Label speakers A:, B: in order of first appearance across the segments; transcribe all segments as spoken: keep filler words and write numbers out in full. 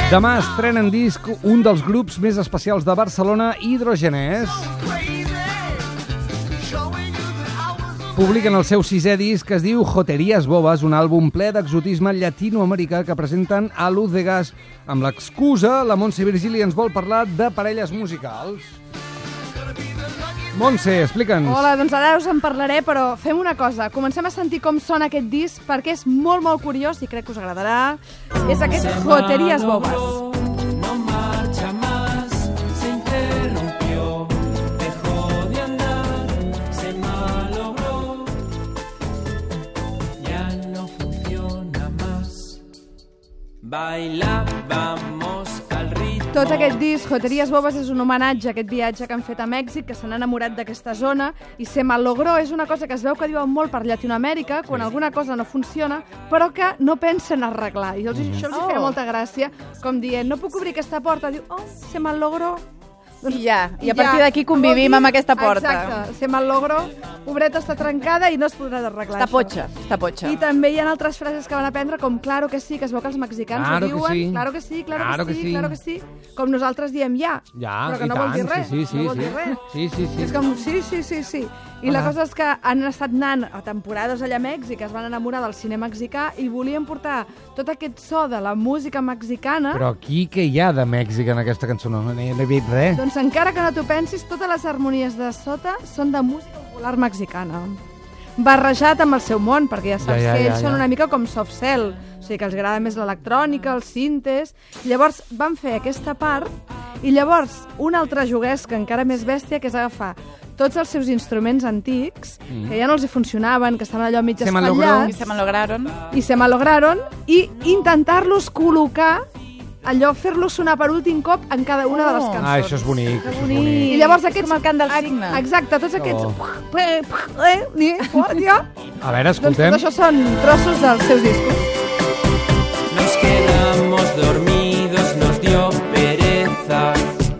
A: Demà estrena en disc un dels grups més especials de Barcelona, Hidrogenés. Publiquen el seu sisè disc, que es diu Joterías Bobas, un àlbum ple d'exotisme llatinoamericà que presenten a Luz de Gas. Amb l'excusa, la Montse Virgili ens vol parlar de parelles musicals. Montse, explica'ns.
B: Hola, doncs ara us en parlaré, però fem una cosa. Comencem a sentir com sona aquest disc, perquè és molt, molt curiós i crec que us agradarà. És aquest Joterías Bobas.
C: No marcha más, se interrumpió, dejó de andar, se malogró, ya no funciona más. Bailábamos al ritmo.
B: Tot aquest disc, Joterías Bobas, és un homenatge a aquest viatge que han fet a Mèxic, que se n'han enamorat d'aquesta zona, i se malogró és una cosa que es veu que diuen molt per Llatinoamèrica, quan alguna cosa no funciona, però que no pensen arreglar. I els, això els feia molta gràcia, com dient, no puc obrir aquesta porta. Diu, oh, se malogró.
D: I ja, i a partir d'aquí convivim amb aquesta porta.
B: Exacte, se malogró, obreta està trencada i no es podrà arreglar
D: Està
B: això.
D: potxa, està potxa.
B: I també hi ha altres frases que van aprendre, com claro que sí, que es veu que els mexicans
A: Claro
B: ho
A: que
B: diuen,
A: sí.
B: claro que sí, claro,
A: Claro
B: que,
A: que
B: sí,
A: sí.
B: claro que sí, com nosaltres diem ja,
A: Ja,
B: però que
A: i
B: no vol
A: tant,
B: dir res,
A: sí, sí,
B: no vol
A: sí.
B: dir res.
A: Sí, sí, sí.
B: És com, sí, sí, sí, sí. I la cosa és que han estat anant a temporades allà a Mèxic, es van enamorar del cine mexicà i volien portar tot aquest so de la música mexicana.
A: Però aquí què hi ha de Mèxic en aquesta cançó? No n'he no he vist res.
B: Doncs encara que no t'ho pensis, totes les harmonies de sota són de música popular mexicana. Barrejat amb el seu món, perquè ja saps
A: Ja, ja,
B: que
A: ja,
B: ells
A: ja.
B: són una mica com soft cell, o sigui que els agrada més l'electrònica, els sintes. Llavors van fer aquesta part, i llavors un altre joguès que encara més bèstia, que és agafar tots els seus instruments antics, mm. que ja no els hi funcionaven, que estaven allò mig
A: Se malogró.
D: I
B: espatllats,
D: se malograron.
B: i se malograron, i intentar-los col·locar, allò, fer-los sonar per últim cop en cada una de les cançons.
A: Ah, això és bonic, això és bonic.
B: I llavors aquests...
D: Com el cant del
B: ex-
D: cigne.
B: Exacte, tots aquests...
A: Oh.
B: Eh, eh, ni, oh, ja.
A: A veure,
B: Doncs
A: escoltem.
B: tot això són trossos dels seus discos.
C: Nos quedamos dormidos, nos dio pereza.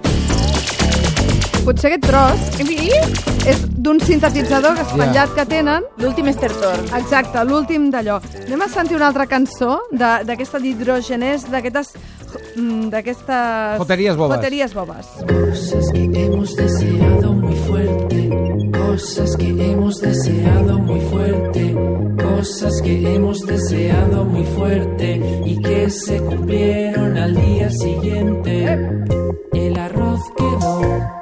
B: Potser aquest tros és d'un sintetitzador espatllat que tenen.
D: L'últim estertor.
B: Exacte, l'últim d'allò. Anem a sentir una altra cançó de- d'aquesta d'Hidrogenés, d'aquestes... mm, d'aquestes...
A: Joterías Bobas.
B: Joterías Bobas.
C: Cosas que hemos deseado muy fuerte, cosas que hemos deseado muy fuerte, cosas que hemos deseado muy fuerte y que se cumplieron al día siguiente. El arroz quedó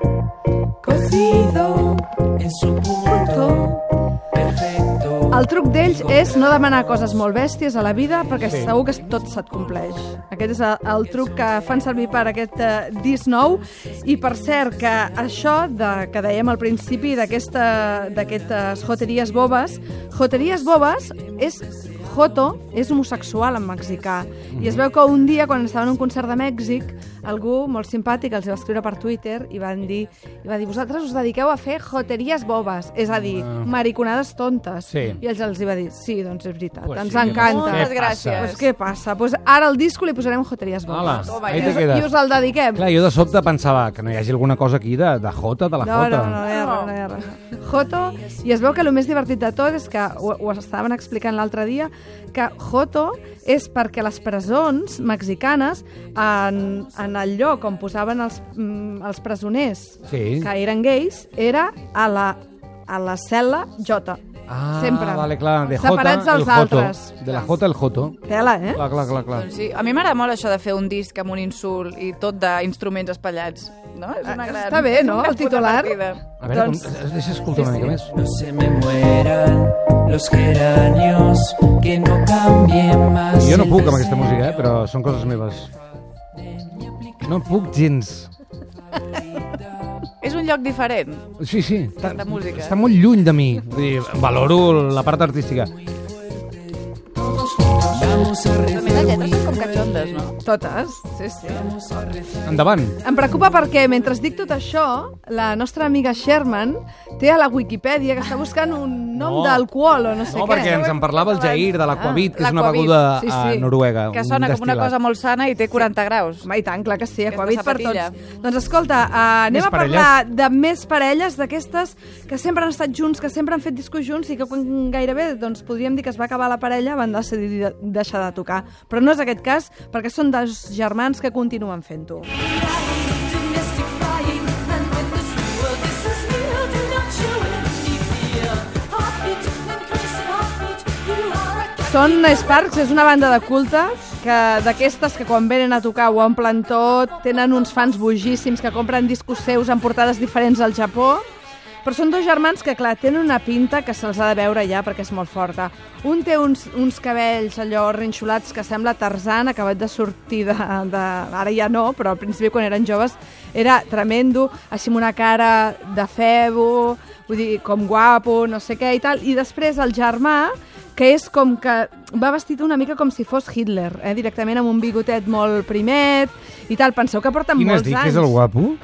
C: cocido en su punto perfecto.
B: El truc d'ells és no demanar coses molt bèsties a la vida, perquè sí. segur que tot se't compleix. Aquest és el, el truc que fan servir per aquest uh, disc nou. I per cert, que això de, que dèiem al principi d'aquesta- d'aquestes Joterías Bobas, Joterías Bobas és... Joto és homosexual en mexicà. I es veu que un dia, quan estaven en un concert de Mèxic, algú molt simpàtic els va escriure per Twitter i van dir, i va dir, vosaltres us dediqueu a fer joterías bobas, és a dir, mariconades tontes.
A: Sí.
B: I ells els hi va dir, sí, doncs és veritat,
A: Pues
B: ens
A: sí,
B: encanta.
D: Moltes
A: Què
D: gràcies.
A: passa?
B: Pues què passa? Pues ara al disco li posarem joterías
A: Hola,
B: bobas.
D: Toma
A: ahí
D: ja.
A: te quedas.
B: I us el dediquem.
A: Clar, jo de sobte pensava que no hi hagi alguna cosa aquí de, de Jota, de la
B: No,
A: Jota.
B: no, no, no hi ha res, no hi ha res. Joto, i es veu que el més divertit de tot és que, ho, ho estaven explicant l'altre dia, que Joto és perquè les presons mexicanes, en, en el lloc on posaven els, mm, els presoners
A: Sí.
B: que eren gais, era a la, a la cel·la J.
A: Ah,
B: Sempre.
A: vale, clar, de Jota,
B: Separats dels
A: el Joto.
B: altres.
A: De la Jota, el Joto.
B: Tela, eh?
A: Clar, clar, clar, clar.
D: Doncs sí, a mi m'agrada molt això de fer un disc amb un insult i tot d'instruments espatllats. No? És una gran,
B: Està bé,
D: és un
B: no,
D: gran
B: el titular?
D: punt de partida.
A: A veure,
B: Doncs-
A: com, deixa escoltar una mica més.
C: No se me mueran los geranios, que no cambien más.
A: Jo no
C: el
A: puc amb aquesta
C: deseo.
A: música, eh, però són coses meves. No puc gens.
D: És un lloc diferent.
A: Sí, sí, està,
D: De música.
A: està molt lluny de mi. Vull dir, valoro la part artística.
C: Vamos a
D: També les lletres són com catxondes, no?
B: Totes, sí, sí.
A: Endavant.
B: Em preocupa perquè, mentre dic tot això, la nostra amiga Sherman té a la Wikipedia que està buscant un nom
A: No.
B: d'alcohol o no sé
A: No,
B: què.
A: perquè ens en parlava el Jair de l'Aquavit, que és una
D: l'Aquavit.
A: beguda
B: Sí,
A: a
B: sí.
A: Noruega.
D: Que
A: un
D: sona com una
A: destil·lat.
D: cosa molt sana i té quaranta graus.
B: Home, i tant, clar que sí,
D: Aquesta
B: aquavit per
D: sapatilla.
B: tots. Doncs escolta, uh, anem
A: Més
B: a parlar
A: parelles?
B: de més parelles d'aquestes que sempre han estat junts, que sempre han fet discos junts i que quan gairebé doncs, podríem dir que es va acabar la parella van decidir de- deixar de tocar. Però no és aquest cas. cas, perquè són dos germans que continuen fent-ho. Són Sparks, és una banda de culte que d'aquestes que quan venen a tocar ho omplen tot, tenen uns fans bogíssims que compren discos seus en portades diferents al Japó, però són dos germans que, clar, tenen una pinta que se'ls ha de veure ja perquè és molt forta. Un té uns, uns cabells allò rinxolats que sembla Tarzan, acabat de sortir de, de... Ara ja no, però al principi quan eren joves era tremendo, així amb una cara de febo, vull dir, com guapo, no sé què i tal, i després el germà, que és com que va vestit una mica com si fos Hitler, eh? Directament amb un bigotet molt primet i tal. Penseu que porten
A: Quin
B: molts
A: has dit,
B: anys.
A: que és el guapo?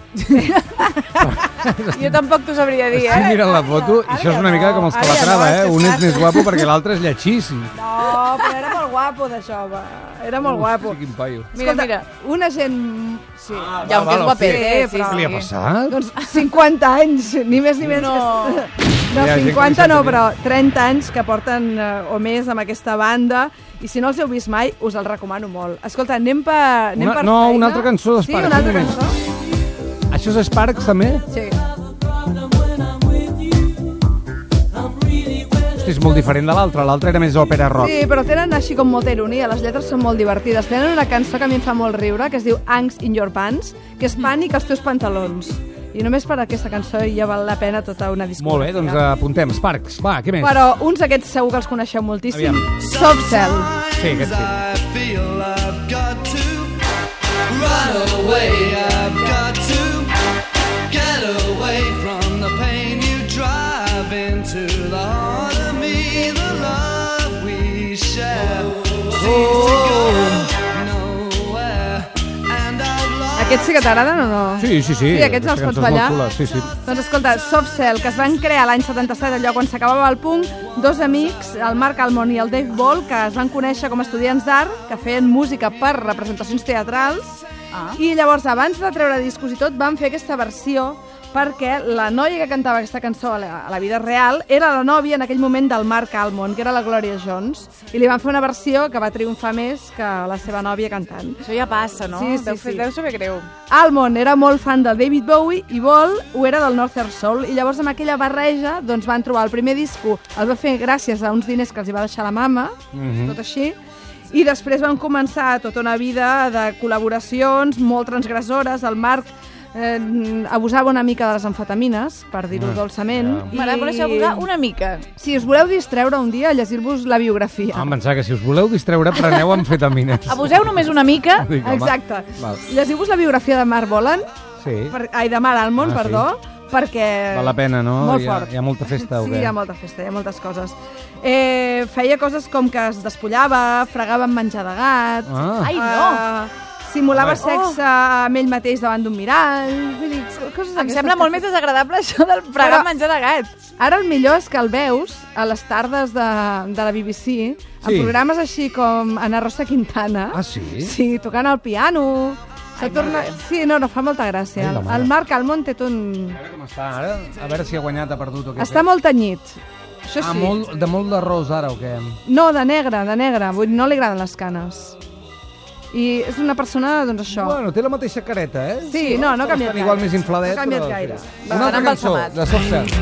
D: Jo tampoc t'ho sabria dir,
A: Estic
D: eh?
A: mirant la foto i
B: ara
A: això és
B: ja
A: una
B: no,
A: mica com els
B: ara ja
A: Calatrava,
B: no, és
A: eh?
B: que
A: Un és
B: està-
A: més guapo perquè l'altre és lletxíssim.
B: No, però era molt guapo de jove. Era molt guapo.
A: Quin paio.
D: Mira, mira.
B: Una gent... Sí.
A: Ah,
D: Ja, que és guapet,
B: sí,
D: eh? Sí,
B: però-
A: Què li ha
D: sí.
A: passat?
B: Doncs cinquanta anys, ni més ni menys.
D: No.
B: Que... No,
A: Hi ha gent que
B: cinquanta
A: li
B: no,
A: sap
B: però trenta anys que porten eh, o més amb aquesta banda, i si no els heu vist mai, us el recomano molt. Escolta, anem per, anem
A: Una-
B: per
A: no,
B: feina.
A: una altra cançó
B: Sí,
A: d'Sparks,
B: una altra
A: un moment.
B: cançó.
A: Això és Sparks, també?
B: Sí.
A: Hosti, és molt diferent de l'altre. L'altre era més òpera rock.
B: Sí, però tenen així com molta ironia, les lletres són molt divertides. Tenen una cançó que a mi em fa molt riure, que es diu Angst in your pants, que és pànic als teus pantalons. I només per aquesta cançó ja val la pena tota una discogràfica.
A: Molt bé, doncs apuntem. Sparks, va, què més?
B: Però uns aquests segur que els coneixeu moltíssim.
A: Aviam.
B: Soft Cell.
A: Sí, aquest sí.
E: I feel I've got to run away. I've got to get away from the pain you drive into the heart of me. The love we share seems to go nowhere. And I've lost.
B: Aquests sí que t'agraden o no?
A: Sí, sí, sí.
B: Sí, aquests els
A: Aquesta
B: pots
A: cançó és molt
B: ballar?
A: xula, Sí, sí.
B: Doncs escolta, Soft Cell, que es van crear l'any setanta-set, allò quan s'acabava el punk, dos amics, el Mark Almond i el Dave Ball, que es van conèixer com a estudiants d'art, que feien música per representacions teatrals,
D: Ah.
B: i llavors, abans de treure discos i tot, van fer aquesta versió perquè la noia que cantava aquesta cançó a la, a la vida real era la nòvia en aquell moment del Mark Almond, que era la Gloria Jones, i li van fer una versió que va triomfar més que la seva nòvia cantant.
D: Això ja passa, no?
B: Sí, sí,
D: deu, fer,
B: sí.
D: deu saber greu.
B: Almond era molt fan del David Bowie i Ball ho era del Northern Soul, i llavors amb aquella barreja doncs, van trobar el primer disco, el va fer gràcies a uns diners que els hi va deixar la mama,
A: Mhm.
B: tot així, i després van començar tota una vida de col·laboracions molt transgressores. El Marc eh, abusava una mica de les amfetamines, per dir-ho
A: Ah,
B: dolçament.
A: ja.
D: M'agrada conèixer abusar una mica.
B: Si us voleu distreure un dia, llegir-vos la biografia.
A: Ah, em pensava que si us voleu distreure, preneu amfetamines.
D: Abuseu només una mica.
A: Dic, home,
B: Exacte.
A: val.
B: Llegiu-vos la biografia de Mark Bolan,
A: Sí,
B: per, ai, de Mark Almond,
A: Ah, sí.
B: perdó, perquè...
A: val la pena, no?
B: Molt
A: hi, ha,
B: fort.
A: hi ha molta festa, o
B: Sí,
A: què?
B: hi ha molta festa, hi ha moltes coses. Eh, feia coses com que es despullava, fregava amb menjar de gat,
A: Ah,
D: Ai, no.
B: eh, simulava
A: Home.
B: sexe amb ell mateix davant d'un mirall, vull dir, coses
D: Em
B: d'aquestes
D: sembla
B: que-
D: molt més desagradable això del fregar
B: Però-
D: menjar de gat.
B: Ara el millor és que el veus a les tardes de, de la B B C, en
A: Sí.
B: programes així com Ana Rosa Quintana.
A: Ah, sí?
B: Sí, tocant el piano. Se
D: Ai,
B: torna...
D: molt bé.
B: Sí, no, no, fa molta gràcia.
A: Ai, la
B: El,
A: mare.
B: el Marc Almond té tot un...
A: A veure com està ara, a veure si ha guanyat, ha perdut o què.
B: Està molt tenyit. Això sí.
A: Ah, molt, de molt d'arròs ara, o què?
B: No, de negre, de negre. Vull dir, no li agraden les canes. I és una persona, doncs això.
A: Bueno, té la mateixa careta, eh?
B: Sí, no, no ha canviat
A: Estan igual
B: gaire.
A: més infladet,
B: No ha canviat
A: però...
B: gaire.
A: Sí.
B: Va,
A: Una altra
D: anar
A: cançó,
D: embalsamat.
A: de Soft Cell.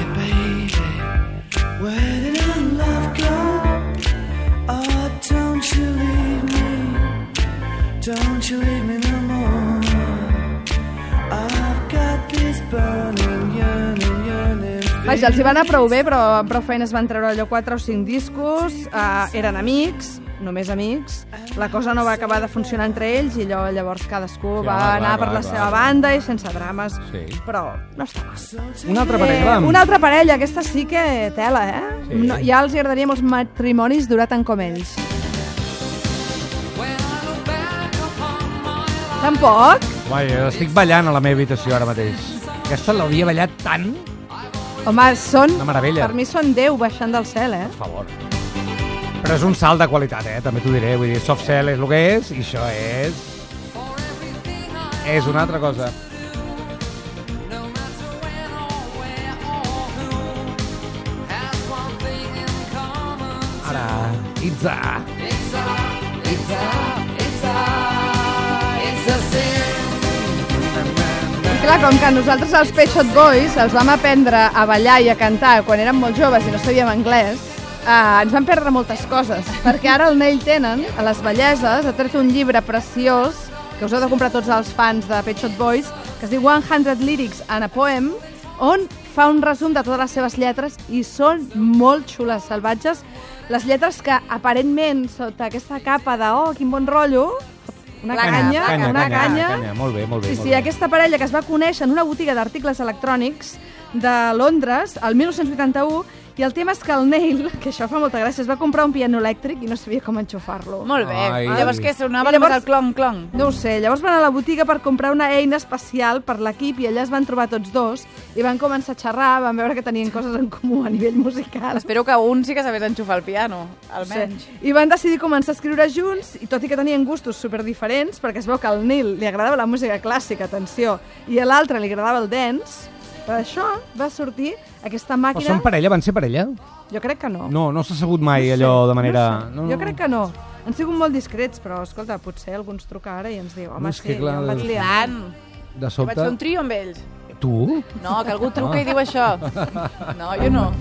E: Where did our love go? Oh, don't you leave me. Don't you leave me no more. I've got this burning, yearning, yearning
B: Vaja, els hi va anar prou bé, però amb prou feines van treure allò quatre o cinc discos, uh, eren amics, només amics, la cosa no va acabar de funcionar entre ells i allò, llavors cadascú
A: Sí,
B: va
A: home,
B: anar
A: clar,
B: per
A: clar,
B: la
A: clar.
B: seva banda i sense drames,
A: Sí.
B: però no està mal.
A: Una altra parella,
B: Eh,
A: va.
B: una altra parella, aquesta sí que tela, eh?
A: Sí.
B: No, ja els agradaria molts matrimonis durar tant com ells. Tampoc?
A: Vaja, estic ballant a la meva habitació ara mateix. Aquesta l'hauria ballat tant,
B: Home, són...
A: Una meravella.
B: Per mi són Déu baixant del cel, eh?
A: per favor. Però és un salt de qualitat, eh? També t'ho diré. Vull dir, Soft Cell és el que és, i això és... És una altra cosa. Ara, Itza. Itza, Itza, Itza.
B: Clar, com que nosaltres els Pet Shop Boys els vam aprendre a ballar i a cantar quan érem molt joves i no sabíem anglès, eh, ens van perdre moltes coses, perquè ara el Neil Tennant, a les belleses, ha tret un llibre preciós que us heu de comprar tots els fans de Pet Shop Boys, que es diu one hundred Lyrics and a Poem, on fa un resum de totes les seves lletres i són molt xules, salvatges. Les lletres que aparentment, sota aquesta capa de oh, quin bon rotllo, una
D: La
B: canya,
A: canya,
B: una
A: canya,
B: canya.
A: canya. Molt bé, molt bé.
B: Sí,
A: molt
B: sí,
A: bé.
B: aquesta parella que es va conèixer en una botiga d'articles electrònics de Londres, el dinou vuitanta-u, i el tema és que el Neil, que això fa molta gràcia, es va comprar un piano elèctric i no sabia com enxufar-lo.
D: Molt bé.
A: Ai.
D: Llavors què, sonava
B: I llavors-
D: només el clong-clong?
B: No ho sé, llavors van a la botiga per comprar una eina especial per l'equip i allà es van trobar tots dos i van començar a xerrar, van veure que tenien coses en comú a nivell musical.
D: Espero que un sí que sabés enxufar el piano, almenys.
B: Sí. I van decidir començar a escriure junts, i tot i que tenien gustos super diferents, perquè es veu que al Neil li agradava la música clàssica, atenció, i a l'altre li agradava el dance, per això va sortir aquesta
A: Però
B: màquina...
A: són parella? Van ser parella?
B: Jo crec que no.
A: No, no s'ha sabut mai
B: No sé,
A: allò de manera...
B: No sé. Jo crec que no. Han sigut molt discrets, però, escolta, potser algú ens truca ara i ens diu home,
A: No, és
B: sí,
A: que clar,
B: jo em vaig
A: de-
B: liar.
D: Tant.
A: De
D: Jo
A: sobte...
D: vaig fer un trio amb ells.
A: Tu?
D: No, que algú truca i diu això. No, jo no.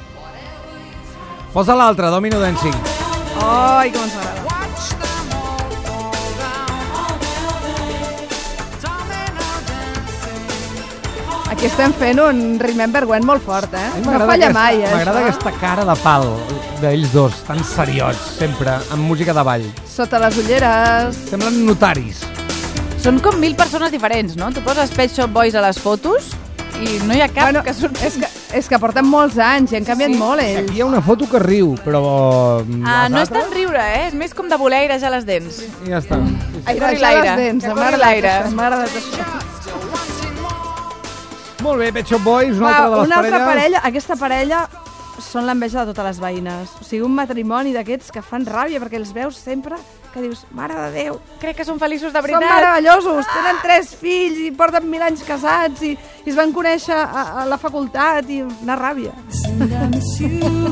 A: Posa l'altre, Domino Dancing.
B: Ai, com ens agrada. Aquí estem fent un Remember When molt fort, eh?
A: A mi
B: No
A: m'agrada
B: falla
A: aquesta-
B: mai, eh?
A: M'agrada
B: això.
A: aquesta cara de pal d'ells dos, tan seriots, sempre, amb música de ball.
B: Sota les ulleres.
A: Semblen notaris.
D: Són com mil persones diferents, no? Tu poses Pet Shop Boys a les fotos i no hi ha cap
B: Bueno,
D: que surti.
B: és que, és que porten molts anys i han canviat
D: Sí.
B: molt, ells.
A: Aquí hi ha una foto que riu, però...
D: Ah,
A: les
D: no és
A: altres-
D: tant riure, eh? És més com de voler airejar les dents.
A: I ja està. Sí, sí.
B: Airejar
D: corri l'aire,
B: les dents,
D: que
B: m'ha
D: corri
B: agradat
D: l'aire.
B: això, m'ha agradat això.
A: Molt bé, Pet Shop Boys, una
B: Va,
A: altra de les
B: una altra
A: parelles.
B: parella, aquesta parella són l'enveja de totes les veïnes. O sigui, un matrimoni d'aquests que fan ràbia perquè els veus sempre que dius, mare de Déu,
D: Crec que són feliços de
B: són
D: veritat.
B: meravellosos, tenen tres fills i porten mil anys casats i, i es van conèixer a, a la facultat i una ràbia.
C: And I miss you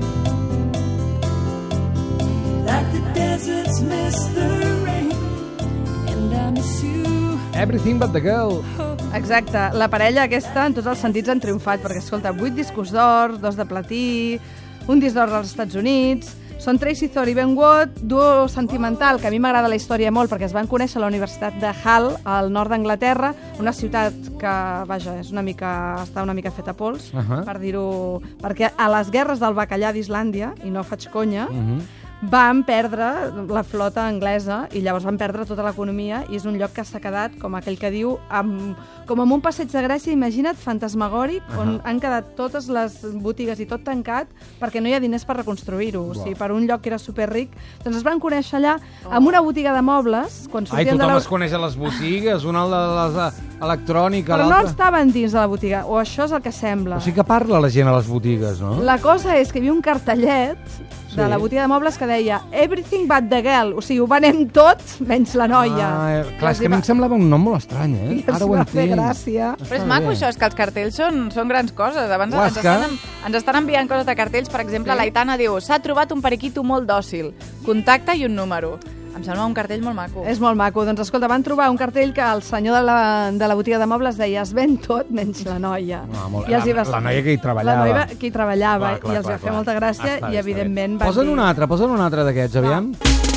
C: like the deserts miss the rain. And I miss you.
A: Everything but the girl.
B: Exacte, la parella aquesta en tots els sentits han triomfat perquè, escolta, vuit discos d'or, dos de platí, un disc d'or als Estats Units. Són Tracy Thor i Ben Watt, duo sentimental, que a mi m'agrada la història molt perquè es van conèixer a la Universitat de Hull, al nord d'Anglaterra, una ciutat que, vaja, és una mica, està una mica feta a pols,
A: Uh -huh.
B: per dir-ho... Perquè a les guerres del bacallà d'Islàndia, i no faig conya,
A: Uh -huh.
B: van perdre la flota anglesa i llavors van perdre tota l'economia i és un lloc que s'ha quedat, com aquell que diu, amb, com amb un passeig de Gràcia, imagina't, fantasmagòric, uh -huh. on han quedat totes les botigues i tot tancat perquè no hi ha diners per reconstruir-ho. O sigui, per un lloc que era superric. Doncs es van conèixer allà amb una botiga de mobles, quan
A: Ai,
B: sortien de
A: tothom
B: la...
A: es coneix a les botigues, un al de les electrònica,
B: Però no
A: l'altre...
B: estaven dins de la botiga, o això és el que sembla.
A: O sigui que parla la gent a les botigues, no?
B: La cosa és que hi havia un cartellet de
A: Sí.
B: la botiga de mobles que deia Everything but the girl, o sigui, ho venem tot menys la noia.
A: Ah, eh,
B: I
A: clar,
B: els
A: és que a
B: hi
A: mi
B: va-
A: em semblava un nom molt estrany, eh?
B: I els
A: Ara ho
B: va fer
A: entenc.
B: gràcia.
D: Però és
A: Està
D: maco
A: bé.
D: això, és que els cartells són, són grans coses. Abans ens
A: Guasca.
D: estan, ens estan enviant coses de cartells. Per exemple,
B: Sí.
D: l'Aitana diu, s'ha trobat un periquito molt dòcil. Contacte i un número. Em sembla un cartell molt maco.
B: És molt maco. Doncs escolta, van trobar un cartell que el senyor de la, de la botiga de mobles deia es ven tot menys la noia.
A: Ah, molt-
B: I els hi
A: la-
B: va-
A: la noia que hi treballava.
B: La noia que hi treballava
A: Clar, clar,
B: i els
A: clar,
B: va fer
A: clar.
B: molta gràcia
A: Està bé,
B: i
A: està
B: evidentment
A: bé.
B: van
A: Posa'n
B: dir...
A: un altre, posa'n un altre d'aquests, aviam.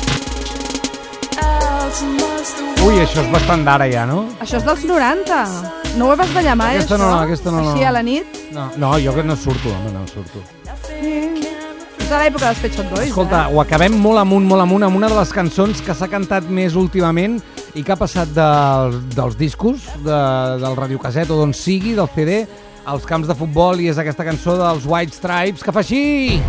C: Out amongst the
A: Ui, això és bastant d'ara ja, no?
B: Això és dels noranta. No ho vas ballar mai,
A: Aquesta
B: això?
A: no, aquesta no, no.
B: Així a la nit?
A: No, no, jo que no surto, home, no surto.
B: És de l'època dels Pet Shop Boys,
A: Escolta,
B: eh?
A: ho acabem molt amunt, molt amunt, amb una de les cançons que s'ha cantat més últimament i que ha passat dels, dels discos, de, del radiocaset o d'on sigui, del C D, als camps de futbol, i és aquesta cançó dels White Stripes que fa així!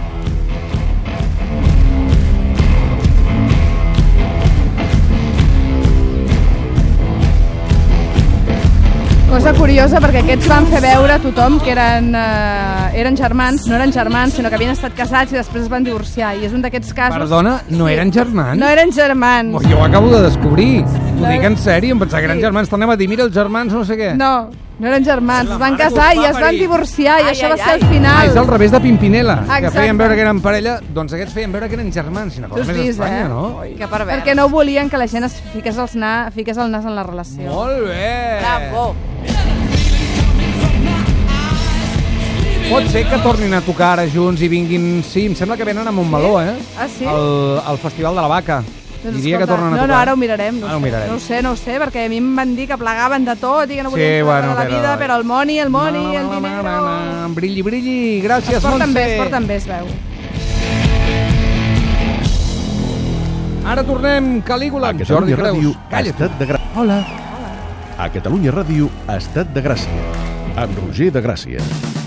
B: Cosa curiosa, perquè aquests van fer veure a tothom que eren, eh, eren germans, no eren germans, sinó que havien estat casats i després es van divorciar. I és un d'aquests casos...
A: Perdona, no
B: Sí.
A: eren germans?
B: No eren germans.
A: Oh, jo ho acabo de descobrir. T'ho dic en sèrio, em pensava que eren germans. T'anem a dir, mira, els germans no sé què.
B: No, no eren germans.
A: La
B: Es van
A: mare que
B: casar
A: us va
B: i es van
A: parir.
B: divorciar i
D: Ai,
B: això
D: ai,
B: va ser
D: ai.
B: el final.
A: Ah, és al revés de Pimpinela, que
B: Exacte.
A: feien veure que eren parella, doncs aquests feien veure que eren germans. Una
B: Tu
A: cosa
B: has
A: més
B: vist,
A: estranya,
B: eh?
A: no?
D: Que pervers.
B: Perquè no volien que la gent es fiqués, els na, fiqués el nas en la relació.
A: Molt bé!
D: Bravo.
A: Pot ser que tornin a tocar ara junts i vinguin... Sí, em sembla que venen a Montmeló, eh?
B: Ah, sí?
A: Al, al Festival de la Vaca.
B: Doncs
A: Diria
B: escolta,
A: que tornen a
B: no,
A: tocar.
B: no, ara ho mirarem. No,
A: Ara ho
B: sé,
A: mirarem.
B: no ho sé, no ho sé, perquè a mi em van dir que plegaven de tot i que no volien
A: Sí,
B: sí,
A: bueno,
B: de la
A: però-
B: vida, però el money, el money, el dinero...
A: Brilli, brilli. Gràcies,
B: Es porten
A: Montse.
B: bé, es porten bé, es veu.
A: Ara tornem, Calígula,
F: A
A: amb Jordi
F: Catalunya
A: Creus.
F: Ràdio,
A: Calla.
F: Estat de Gràcia.
A: Hola.
F: A Catalunya Ràdio, Estat de Gràcia. Amb Roger de Gràcia.